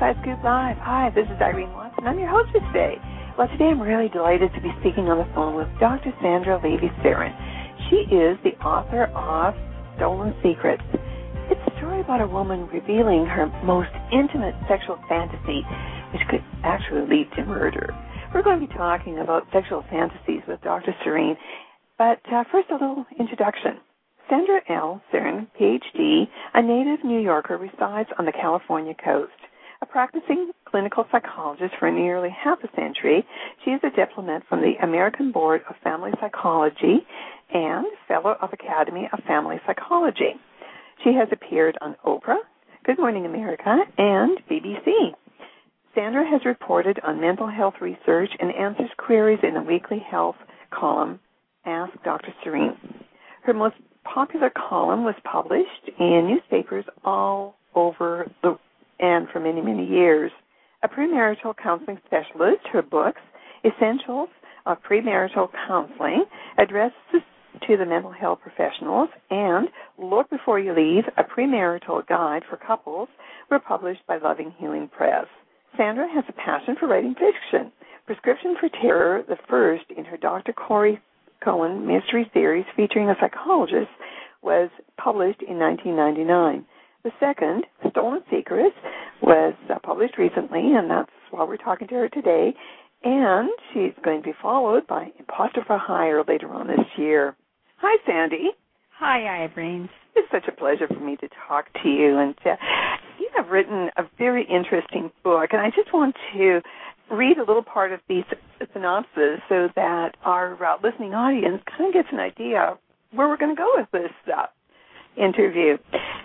Inside Scoop Live. Hi, this is Irene Watson. I'm your host for today. Well, today I'm really delighted to be speaking on the phone with Dr. Sandra Levy-Serin. She is the author of Stolen Secrets. It's a story about a woman revealing her most intimate sexual fantasy, which could actually lead to murder. We're going to be talking about sexual fantasies with Dr. Serin, but first a little introduction. Sandra L. Serin, Ph.D., a native New Yorker, resides on the California coast. A practicing clinical psychologist for nearly half a century, she is a diplomat from the American Board of Family Psychology and Fellow of Academy of Family Psychology. She has appeared on Oprah, Good Morning America, and BBC. Sandra has reported on mental health research and answers queries in the weekly health column, Ask Dr. Serin. Her most popular column was published in newspapers all over and for many, many years. A premarital counseling specialist, her books, Essentials of Premarital Counseling, addresses to the mental health professionals, and Look Before You Leave, a premarital guide for couples, were published by Loving Healing Press. Sandra has a passion for writing fiction. Prescription for Terror, the first in her Dr. Corey Cohen mystery series featuring a psychologist, was published in 1999. The second, Stolen Secrets, was published recently, and that's why we're talking to her today. And she's going to be followed by Imposter for Hire later on this year. Hi, Sandy. Hi, Irene. It's such a pleasure for me to talk to you. And you have written a very interesting book, and I just want to read a little part of the synopsis so that our listening audience kind of gets an idea of where we're going to go with this interview.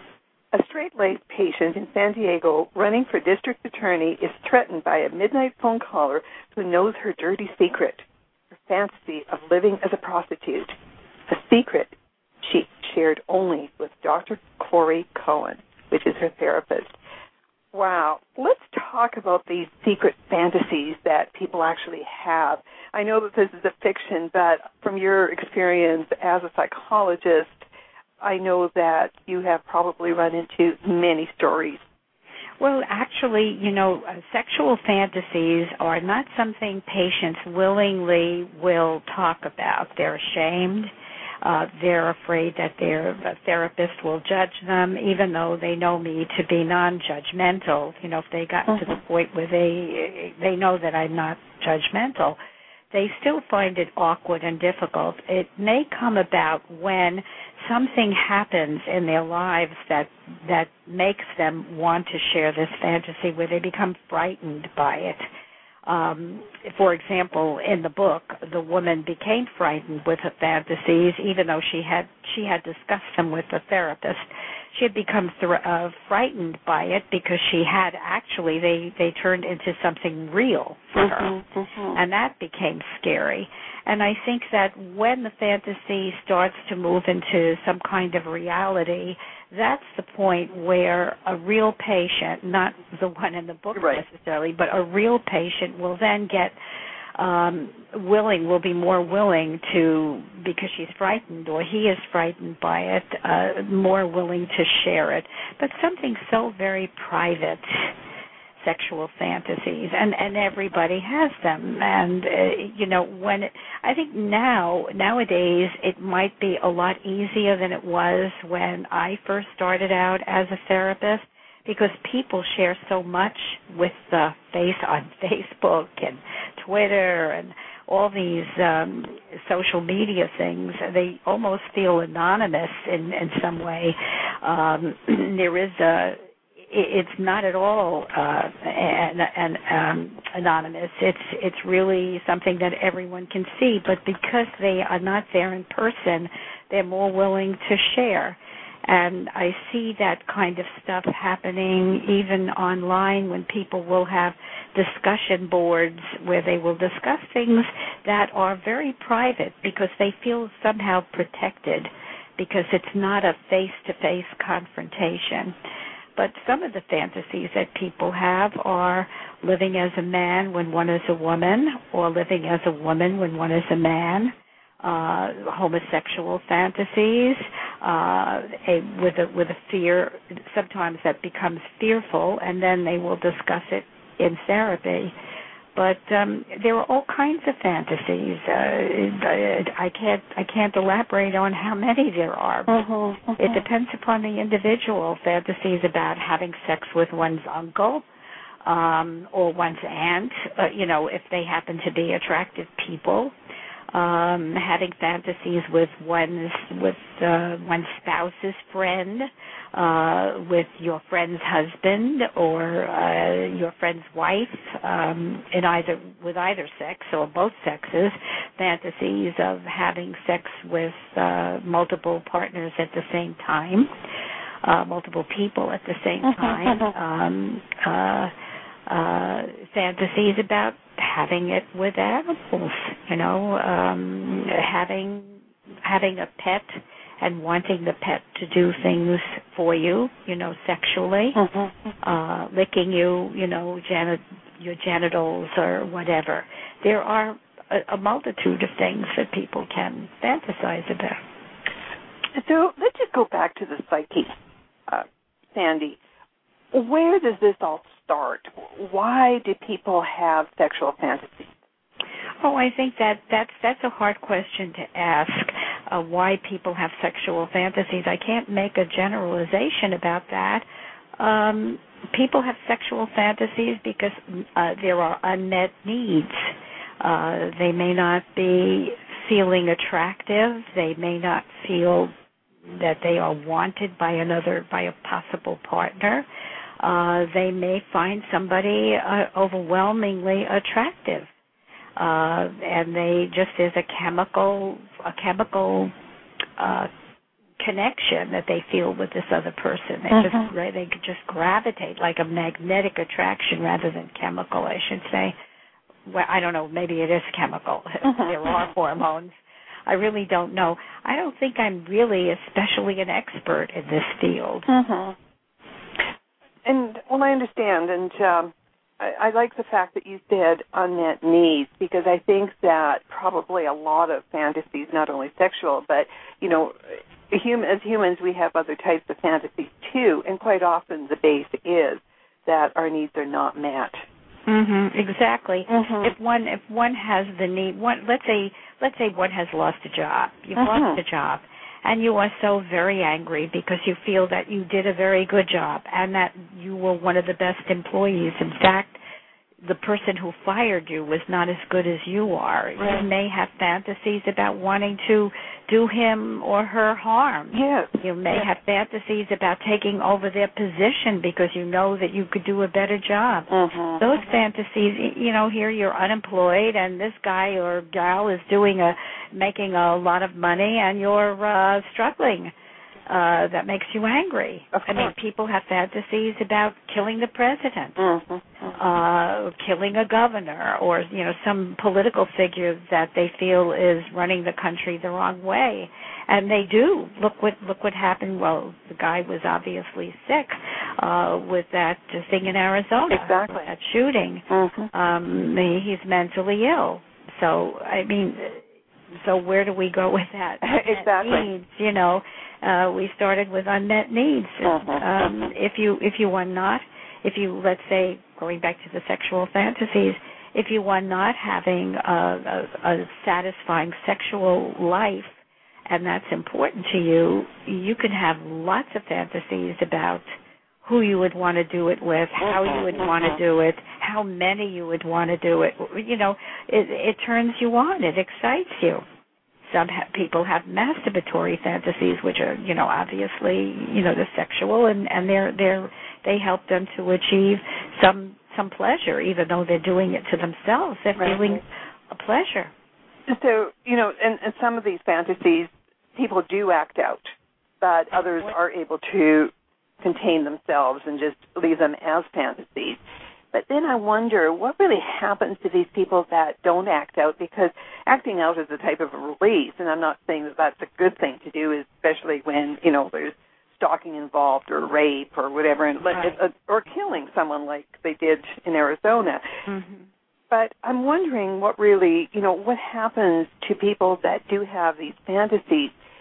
A straight-laced patient in San Diego running for district attorney is threatened by a midnight phone caller who knows her dirty secret, her fantasy of living as a prostitute, a secret she shared only with Dr. Corey Cohen, which is her therapist. Wow. Let's talk about these secret fantasies that people actually have. I know that this is a fiction, but from your experience as a psychologist, I know that you have probably run into many stories. Well, actually, sexual fantasies are not something patients willingly will talk about. They're ashamed. They're afraid that their therapist will judge them, even though they know me to be non-judgmental. If they got to the point where they know that I'm not judgmental, they still find it awkward and difficult. It may come about when something happens in their lives that makes them want to share this fantasy, where they become frightened by it. For example, in the book, the woman became frightened with her fantasies, even though she had discussed them with the therapist. She had become frightened by it because she had actually, they turned into something real for her, and that became scary. And I think that when the fantasy starts to move into some kind of reality, that's the point where a real patient, not the one in the book necessarily, but a real patient will then get will be more willing to, because she's frightened or he is frightened by it, more willing to share it. But something so very private, sexual fantasies, and everybody has them. And I think nowadays it might be a lot easier than it was when I first started out as a therapist, because people share so much with on Facebook and Twitter and all these social media things. They almost feel anonymous in some way. It's not at all anonymous. It's really something that everyone can see. But because they are not there in person, they're more willing to share. And I see that kind of stuff happening even online, when people will have discussion boards where they will discuss things that are very private because they feel somehow protected, because it's not a face-to-face confrontation. But some of the fantasies that people have are living as a man when one is a woman, or living as a woman when one is a man, homosexual fantasies, with a fear. Sometimes that becomes fearful, and then they will discuss it in therapy. But there are all kinds of fantasies. I can't elaborate on how many there are. It depends upon the individual. Fantasies about having sex with one's uncle or one's aunt, if they happen to be attractive people. Having fantasies with one's spouse's friend, with your friend's husband or your friend's wife, with either sex or both sexes. Fantasies of having sex with multiple partners at the same time, multiple people at the same time. Fantasies about having it with animals, having a pet and wanting the pet to do things for you, sexually, licking you, your genitals or whatever. There are a multitude of things that people can fantasize about. So let's just go back to the psyche, Sandy. Where does this all start? Why do people have sexual fantasies? Oh, I think that's a hard question to ask, why people have sexual fantasies. I can't make a generalization about that. People have sexual fantasies because there are unmet needs. They may not be feeling attractive. They may not feel that they are wanted by a possible partner. They may find somebody overwhelmingly attractive, and they just there's a chemical connection that they feel with this other person. They just gravitate, like a magnetic attraction rather than chemical, I should say. Well, I don't know. Maybe it is chemical. There are hormones. I really don't know. I don't think I'm really especially an expert in this field. And, well, I understand, and I like the fact that you said unmet needs, because I think that probably a lot of fantasies, not only sexual, but, as humans, we have other types of fantasies, too, and quite often the base is that our needs are not met. Exactly. If one has the need, let's say one has lost a job. You've lost a job. And you are so very angry because you feel that you did a very good job and that you were one of the best employees. In fact, the person who fired you was not as good as you are. Right. You may have fantasies about wanting to do him or her harm. Yes. You may have fantasies about taking over their position because you know that you could do a better job. Those fantasies, here you're unemployed and this guy or gal is making a lot of money and you're struggling. That makes you angry. I mean, people have fantasies about killing the president, killing a governor, or some political figure that they feel is running the country the wrong way, and they do. Look what happened. Well, the guy was obviously sick with that thing in Arizona. Exactly. That shooting. He's mentally ill. So I mean, where do we go with that? Exactly. Needs, we started with unmet needs. If you let's say, going back to the sexual fantasies, if you are not having a satisfying sexual life, and that's important to you, you can have lots of fantasies about who you would want to do it with, how you would want to do it, how many you would want to do it. It turns you on. It excites you. Some people have masturbatory fantasies, which are, obviously, the sexual, and they help them to achieve some pleasure, even though they're doing it to themselves. They're feeling a pleasure. So, and some of these fantasies, people do act out, but others are able to contain themselves and just leave them as fantasies. But then I wonder what really happens to these people that don't act out, because acting out is a type of a release, and I'm not saying that that's a good thing to do, especially when, there's stalking involved or rape or whatever, and or killing someone like they did in Arizona. But I'm wondering what really, what happens to people that do have these fantasies.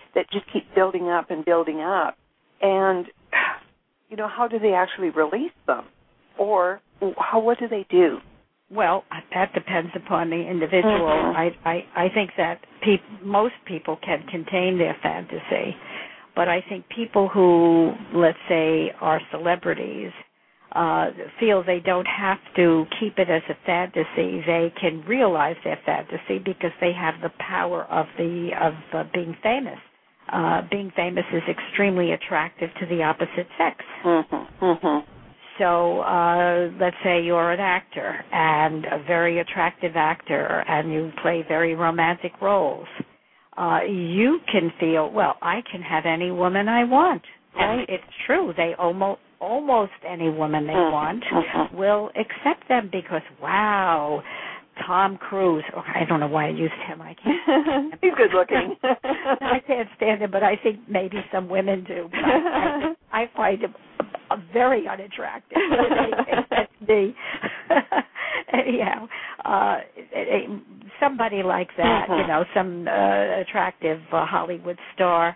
that just keep building up and building up. And, how do they actually release them? Or what do they do? Well, that depends upon the individual. Mm-hmm. I think that most people can contain their fantasy, but I think people who, let's say, are celebrities, feel they don't have to keep it as a fantasy. They can realize their fantasy because they have the power of being famous. Being famous is extremely attractive to the opposite sex. Mm-hmm. Mm-hmm. So let's say you're an actor, and a very attractive actor, and you play very romantic roles. You can feel, well, I can have any woman I want. Right. And it's true. They almost any woman they want will accept them because, wow, Tom Cruise. Oh, I don't know why I used him. I can't. He's good looking. I can't stand him, but I think maybe some women do. But I find him very unattractive. That's me. Anyhow, somebody like that, some attractive Hollywood star.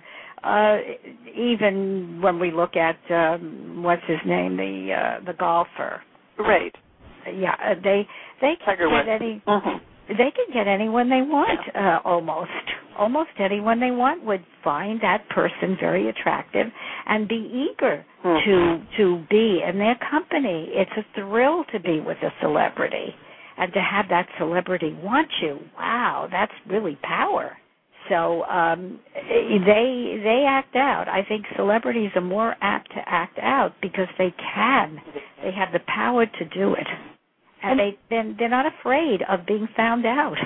Even when we look at what's his name, the golfer, right? Yeah, they can get any. They can get anyone they want. Almost anyone they want would find that person very attractive and be eager to be in their company. It's a thrill to be with a celebrity, and to have that celebrity want you. Wow, that's really power. So they act out. I think celebrities are more apt to act out because they can. They have the power to do it. And they're not afraid of being found out.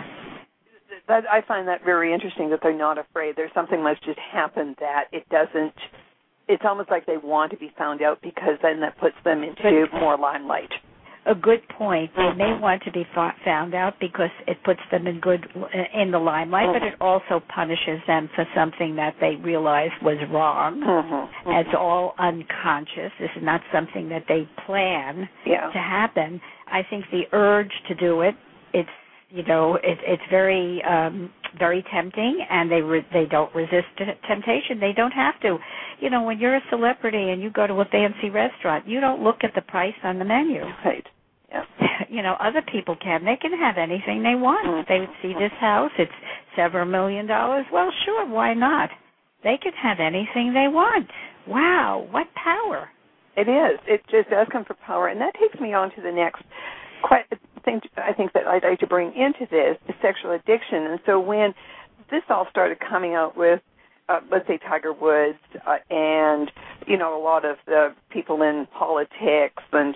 I find that very interesting that they're not afraid. There's something that's just happened that it doesn't, it's almost like they want to be found out because then that puts them into more limelight. A good point. They may want to be found out because it puts them in the limelight, but it also punishes them for something that they realize was wrong. It's all unconscious. This is not something that they plan to happen. I think the urge to do it, it's very very tempting, and they don't resist temptation. They don't have to. When you're a celebrity and you go to a fancy restaurant, you don't look at the price on the menu. Right. Yeah. Other people can. They can have anything they want. They would see this house, it's several $1 million. Well, sure, why not? They can have anything they want. Wow, what power. It is. It just does come from power. And that takes me on to the next thing I think that I'd like to bring into this is sexual addiction. And so when this all started coming out with, let's say, Tiger Woods and, a lot of the people in politics and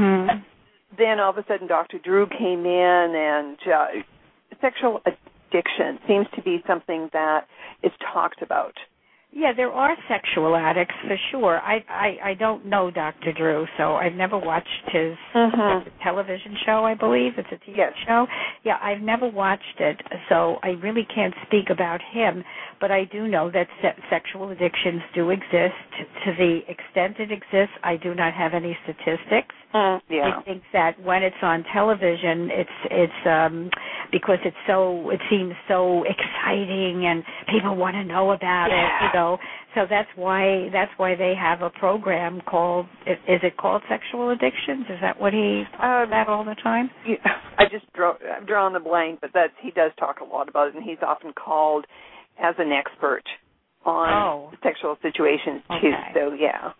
then all of a sudden Dr. Drew came in and sexual addiction seems to be something that is talked about. Yeah, there are sexual addicts for sure. I don't know Dr. Drew, so I've never watched his television show, I believe. It's a TV show. Yeah, I've never watched it, so I really can't speak about him, but I do know that sexual addictions do exist. To the extent it exists, I do not have any statistics. I think that when it's on television, it's because it seems so exciting and people want to know about it, So that's why they have a program called. Is it called Sexual Addictions? Is that what he talks about all the time? I'm drawing the blank, but he does talk a lot about it, and he's often called as an expert on sexual situations too. So yeah.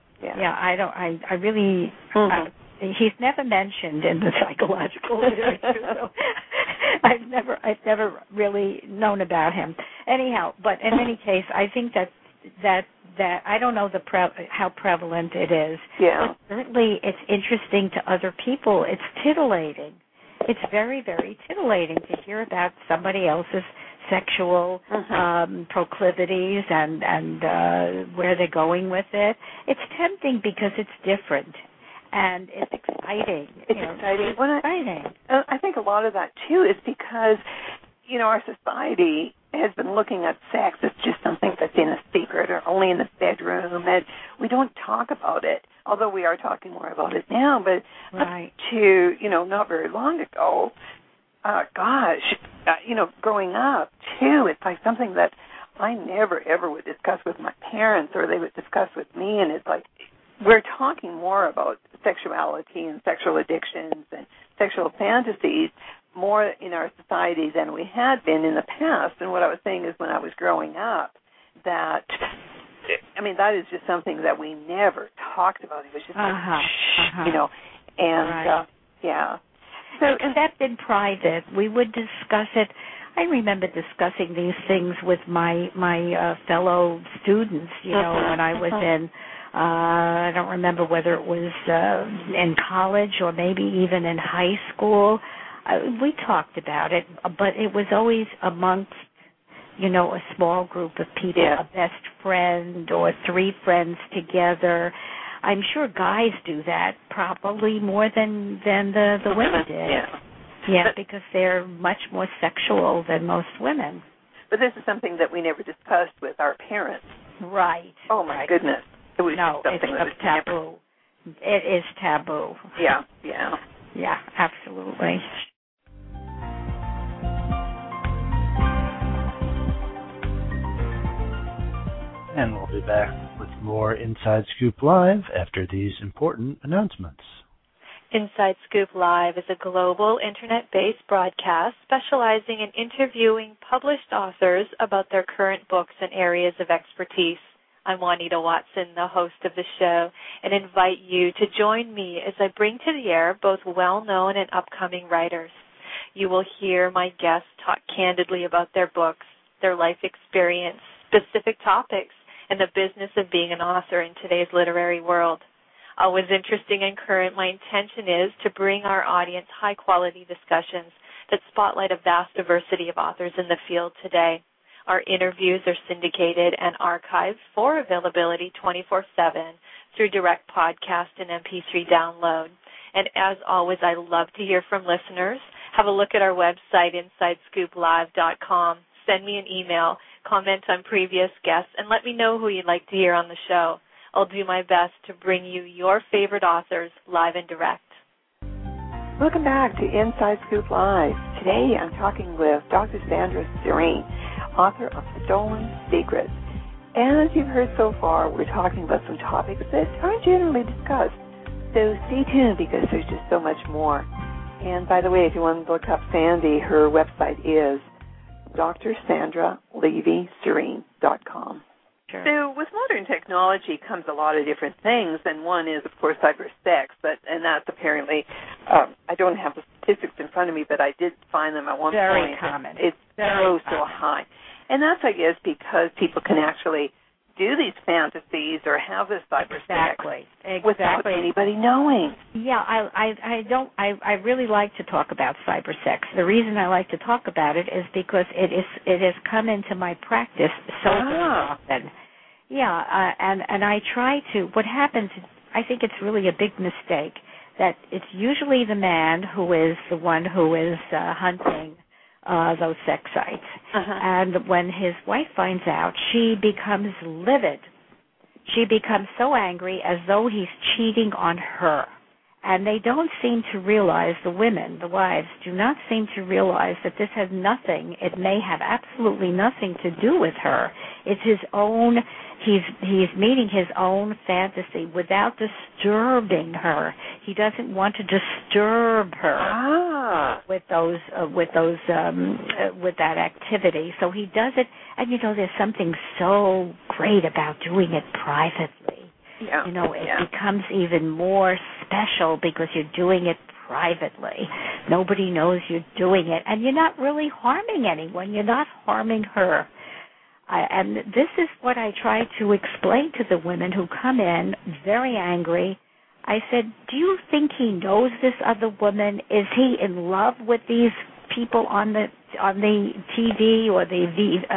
I really. He's never mentioned in the psychological literature, so I've never really known about him. Anyhow, but in any case, I think that I don't know how prevalent it is. Yeah. But certainly, it's interesting to other people. It's titillating. It's very, very titillating to hear about somebody else's sexual proclivities and where they're going with it. It's tempting because it's different. And it's exciting. It's exciting. I think a lot of that, too, is because, our society has been looking at sex as just something that's in a secret or only in the bedroom, and we don't talk about it, although we are talking more about it now. But not very long ago, growing up, too, it's like something that I never, ever would discuss with my parents, or they would discuss with me, and it's like we're talking more about sexuality and sexual addictions and sexual fantasies more in our society than we had been in the past. And what I was saying is when I was growing up, that is just something that we never talked about. It was just you know, and right. yeah. So except in private, we would discuss it. I remember discussing these things with my fellow students, you know, when I was in, I don't remember whether it was in college or maybe even in high school. We talked about it, but it was always amongst, you know, a small group of people, a best friend or three friends together. I'm sure guys do that probably more than the women did. Yeah, because they're much more sexual than most women. But this is something that we never discussed with our parents. Right. Oh, my goodness. It was something that was taboo. It is taboo. Yeah. Yeah, absolutely. And we'll be back with more Inside Scoop Live after these important announcements. Inside Scoop Live is a global internet-based broadcast specializing in interviewing published authors about their current books and areas of expertise. I'm Juanita Watson, the host of the show, and invite you to join me as I bring to the air both well-known and upcoming writers. You will hear my guests talk candidly about their books, their life experience, specific topics, and the business of being an author in today's literary world. Always interesting and current, my intention is to bring our audience high-quality discussions that spotlight a vast diversity of authors in the field today. Our interviews are syndicated and archived for availability 24/7 through direct podcast and MP3 download. And as always, I love to hear from listeners. Have a look at our website, InsideScoopLive.com. Send me an email, comment on previous guests, and let me know who you'd like to hear on the show. I'll do my best to bring you your favorite authors live and direct. Welcome back to Inside Scoop Live. Today I'm talking with Dr. Sandra Serene, author of Stolen Secrets. And as you've heard so far, we're talking about some topics that aren't generally discussed. So stay tuned because there's just so much more. And by the way, if you want to look up Sandy, her website is drsandralevyserene.com. Sure. So with modern technology comes a lot of different things, and one is, of course, cybersex, and that's apparently, I don't have the statistics in front of me, but I did find them at one point. Very common. It's so high. And that's, I guess, because people can actually do these fantasies or have this cybersex without anybody knowing. Yeah, I really like to talk about cybersex. The reason I like to talk about it is because it has come into my practice so often. Yeah, and I try to. What happens? I think it's really a big mistake that it's usually the man who is the one who is hunting those sex sites. And when his wife finds out, she becomes livid. She becomes so angry as though he's cheating on her. And they don't seem to realize, the women, the wives, do not seem to realize that this has nothing, it may have absolutely nothing to do with her. It's his own, he's meeting his own fantasy without disturbing her. He doesn't want to disturb her with that activity. So he does it, and there's something so great about doing it privately. Yeah. It becomes even more special because you're doing it privately. Nobody knows you're doing it, and you're not really harming anyone. You're not harming her. And this is what I try to explain to the women who come in very angry. I said, do you think he knows this other woman? Is he in love with these people on the TV or the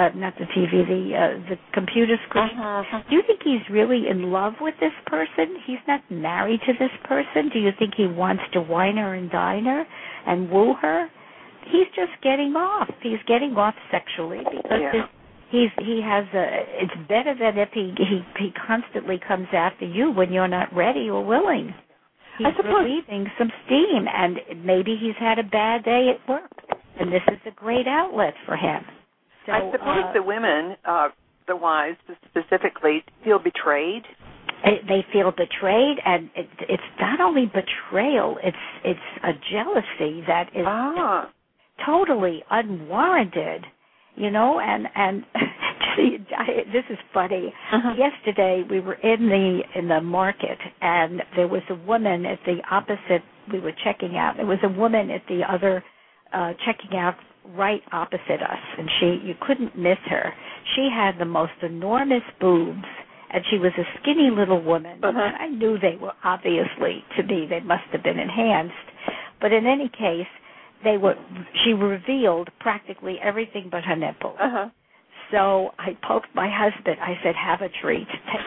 computer screen? Do you think he's really in love with this person? He's not married to this person. Do you think he wants to wine her and dine her and woo her? He's just getting off. He's getting off sexually because he has it's better than if he constantly comes after you when you're not ready or willing. He's relieving some steam, and maybe he's had a bad day at work, and this is a great outlet for him. So, I suppose the women, the wives specifically, feel betrayed. They feel betrayed, and it's not only betrayal; it's a jealousy that is totally unwarranted. And see, this is funny. Yesterday we were in the market, and there was a woman at the opposite. We were checking out. There was a woman at the other checking out right opposite us, and you couldn't miss her. She had the most enormous boobs, and she was a skinny little woman. And I knew they were obviously, to me, they must have been enhanced. But in any case, she revealed practically everything but her nipples. So I poked my husband. I said, "Have a treat."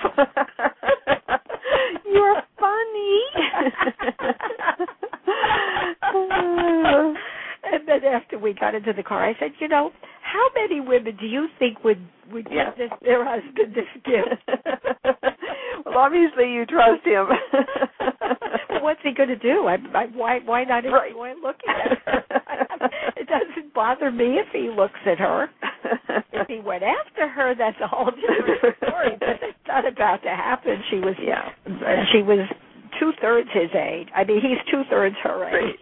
You're funny. And then after we got into the car, I said, how many women do you think would give their husband this gift? Well, obviously you trust him. What's he going to do? Why not enjoy looking at her? It doesn't bother me if he looks at her. If he went after her, that's a whole different story. But it's not about to happen. She was 2/3 his age. I mean, he's 2/3 her age.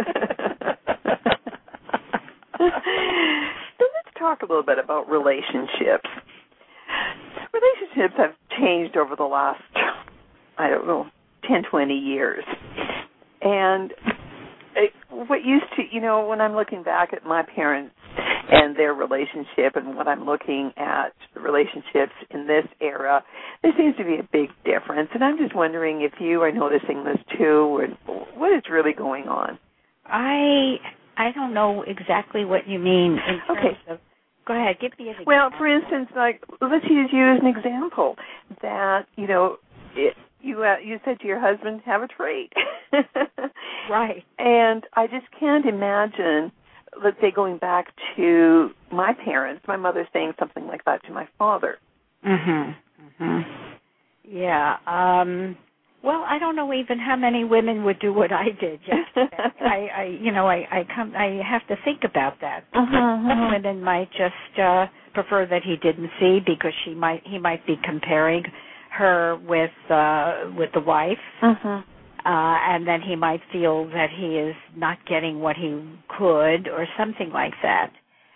So let's talk a little bit about relationships. Relationships have changed over the last, 10, 20 years. And what used to, when I'm looking back at my parents and their relationship and what I'm looking at the relationships in this era, there seems to be a big difference. And I'm just wondering if you are noticing this too, or what is really going on. I don't know exactly what you mean in terms of. Go ahead, give me an example. Well, for instance, let's use you as an example that you said to your husband, "Have a treat." Right. And I just can't imagine, let's say, going back to my parents, my mother saying something like that to my father. Yeah. Well, I don't know even how many women would do what I did yesterday. I have to think about that. Some women might just prefer that he didn't see because he might be comparing her with the wife, and then he might feel that he is not getting what he could or something like that.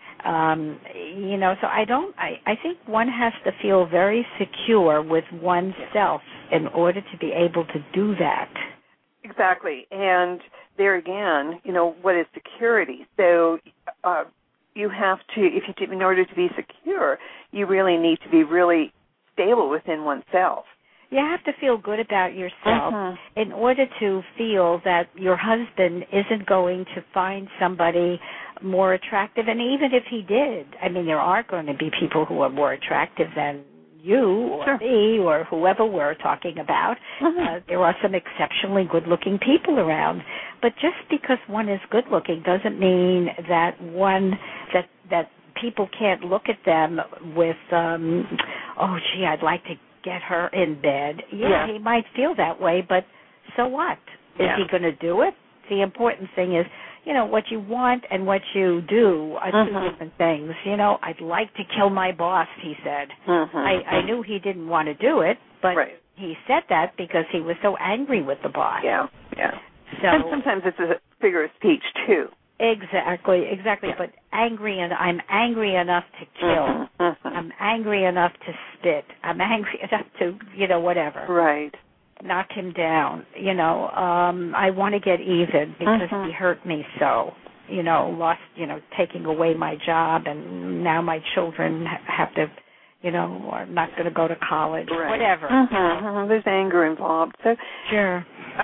So I think one has to feel very secure with oneself in order to be able to do that. Exactly. And there again, what is security? So you have to, in order to be secure, you really need to be really stable within oneself. You have to feel good about yourself in order to feel that your husband isn't going to find somebody more attractive. And even if he did, I mean, there are going to be people who are more attractive than you or me or whoever we're talking about. There are some exceptionally good-looking people around. But just because one is good-looking doesn't mean that that people can't look at them with, I'd like to get her in bed. Yeah, he might feel that way, but so what? Is he going to do it? The important thing is, what you want and what you do are two different things. I'd like to kill my boss, he said. I knew he didn't want to do it, but he said that because he was so angry with the boss. Yeah. So, and sometimes it's a figure of speech, too. Exactly. But I'm angry enough to kill. I'm angry enough to spit. I'm angry enough to, whatever. Right. Knock him down. I want to get even because he hurt me so. Taking away my job, and now my children have to, are not going to go to college. Right. Whatever. There's anger involved. So sure.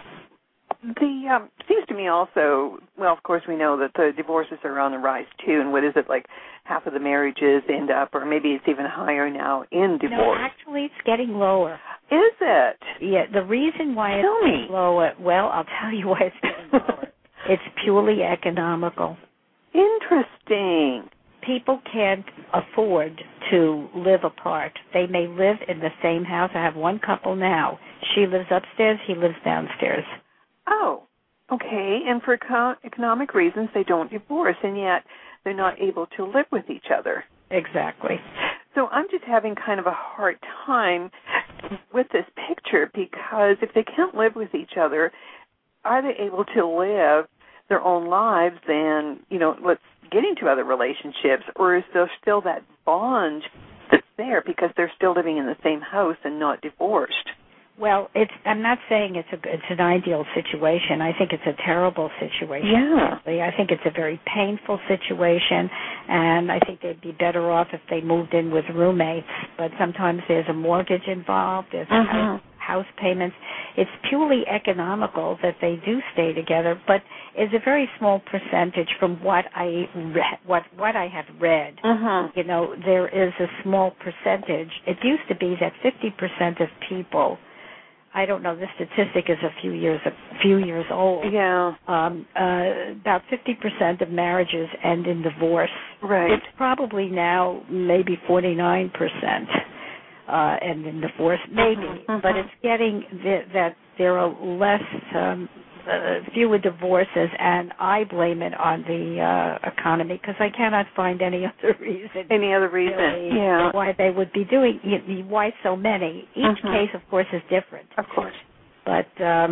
Seems to me also, well, of course we know that the divorces are on the rise too, and what is it, like half of the marriages end up, or maybe it's even higher now in divorce. No, actually it's getting lower. Is it? Yeah, the reason why it's getting lower, well, I'll tell you why it's getting lower. It's purely economical. Interesting. People can't afford to live apart. They may live in the same house. I have one couple now. She lives upstairs, he lives downstairs. Oh, okay. And for economic reasons, they don't divorce, and yet they're not able to live with each other. Exactly. So I'm just having kind of a hard time with this picture, because if they can't live with each other, are they able to live their own lives and, let's get into other relationships, or is there still that bond that's there because they're still living in the same house and not divorced? Well, I'm not saying it's an ideal situation. I think it's a terrible situation. Yeah. I think it's a very painful situation, and I think they'd be better off if they moved in with roommates. But sometimes there's a mortgage involved, there's house payments. It's purely economical that they do stay together, but it's a very small percentage from what I have read. There is a small percentage. It used to be that 50% of people, I don't know, the statistic is a few years old. Yeah. About 50% of marriages end in divorce. Right. It's probably now maybe 49% end in divorce, maybe. But it's getting that there are less, fewer divorces, and I blame it on the economy, because I cannot find any other reason. Really, yeah. Why they would be doing, why so many. Each case, of course, is different. Of course. But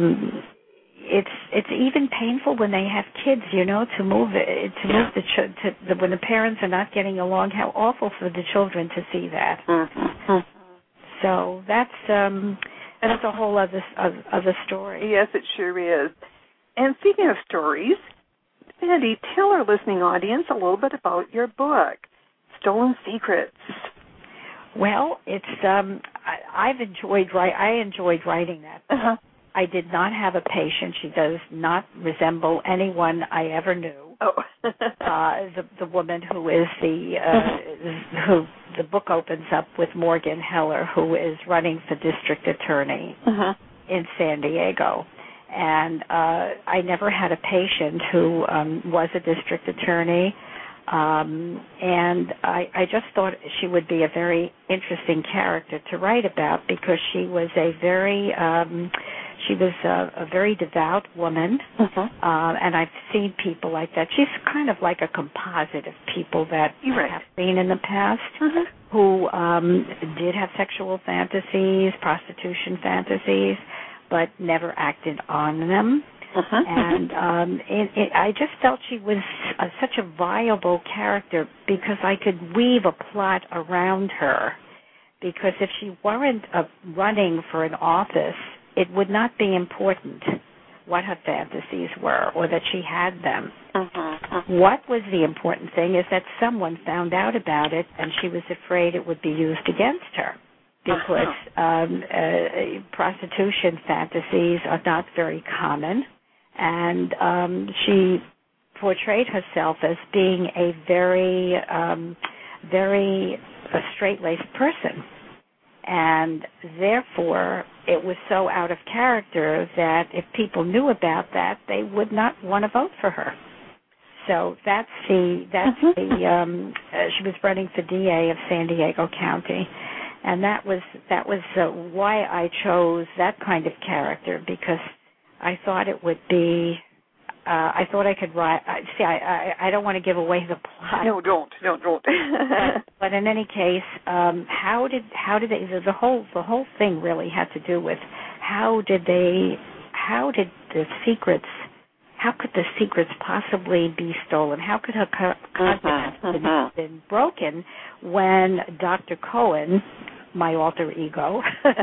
it's even painful when they have kids, to move when the parents are not getting along. How awful for the children to see that. So that's a whole other story. Yes, it sure is. And speaking of stories, Sandy, tell our listening audience a little bit about your book, Stolen Secrets. Well, it's I enjoyed writing that. I did not have a patient. She does not resemble anyone I ever knew. Oh. The woman who is who the book opens up with, Morgan Heller, who is running for district attorney in San Diego. And I never had a patient who was a district attorney. And I just thought she would be a very interesting character to write about, because she was a very devout woman, and I've seen people like that. She's kind of like a composite of people that I have seen in the past who did have sexual fantasies, prostitution fantasies, but never acted on them. And I just felt she was such a viable character, because I could weave a plot around her. Because if she weren't running for an office, it would not be important what her fantasies were or that she had them. What was the important thing is that someone found out about it, and she was afraid it would be used against her. Because prostitution fantasies are not very common. And she portrayed herself as being a very straight-laced person. And therefore, it was so out of character that if people knew about that, they would not want to vote for her. So she was running for DA of San Diego County. And that was why I chose that kind of character, because I thought it would be. I thought I could write. See, I don't want to give away the plot. No, don't. But in any case, how did the whole thing really had to do with how could the secrets possibly be stolen? How could her confidence have been broken when Dr. Cohen, my alter ego,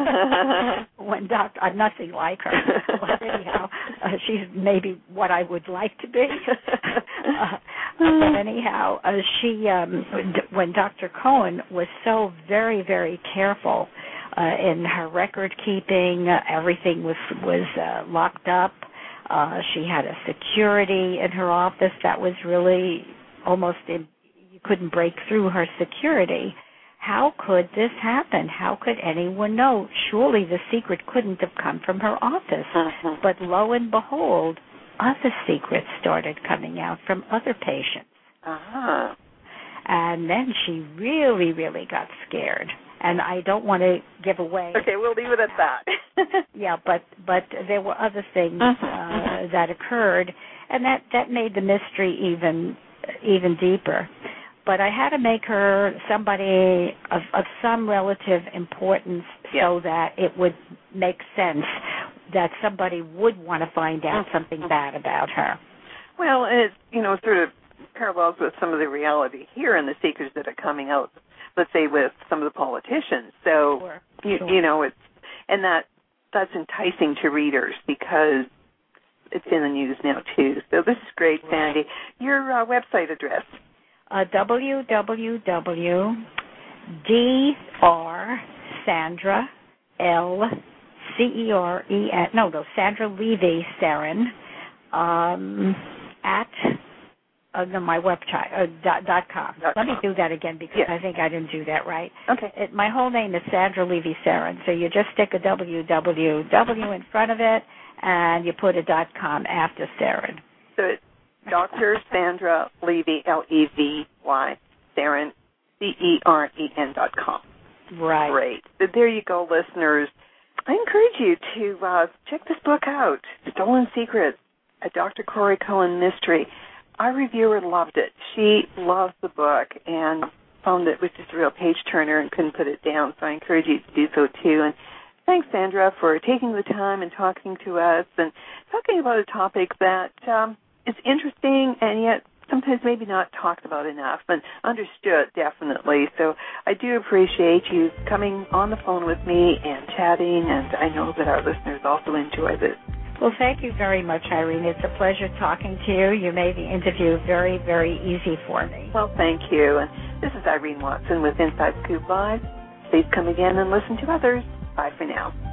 I'm nothing like her. But anyhow, she's maybe what I would like to be. But anyhow, when Dr. Cohen was so very, very careful in her record keeping, everything was locked up. She had a security in her office that was really almost you couldn't break through her security. How could this happen? How could anyone know? Surely the secret couldn't have come from her office. But lo and behold, other secrets started coming out from other patients. And then she really, really got scared. And I don't want to give away. Okay, we'll leave it at that. Yeah, but there were other things that occurred, and that made the mystery even deeper. but I had to make her somebody of some relative importance so that it would make sense that somebody would want to find out something bad about her. Well, it, sort of parallels with some of the reality here and the secrets that are coming out, let's say, with some of the politicians. So, it's, and that's enticing to readers because it's in the news now, too. So this is great, Sandy. Your website address? www.Sandra Levy Seren at my website .com. Let me do that again because I think I didn't do that right. Okay. My whole name is Sandra Levy Seren, so you just stick a www in front of it, and you put a .com after Seren. So it's Dr. Sandra Levy, Levy, Seren, CEREN.com. Right. Great. So there you go, listeners. I encourage you to check this book out, Stolen Secrets, a Dr. Corey Cohen mystery. Our reviewer loved it. She loved the book and found it was just a real page-turner and couldn't put it down, so I encourage you to do so, too. And thanks, Sandra, for taking the time and talking to us and talking about a topic that is interesting and yet sometimes maybe not talked about enough and understood, definitely. So I do appreciate you coming on the phone with me and chatting, and I know that our listeners also enjoy this. Well, thank you very much, Irene. It's a pleasure talking to you. You made the interview very, very easy for me. Well, thank you. And this is Irene Watson with Inside Scoop Live. Please come again and listen to others. Bye for now.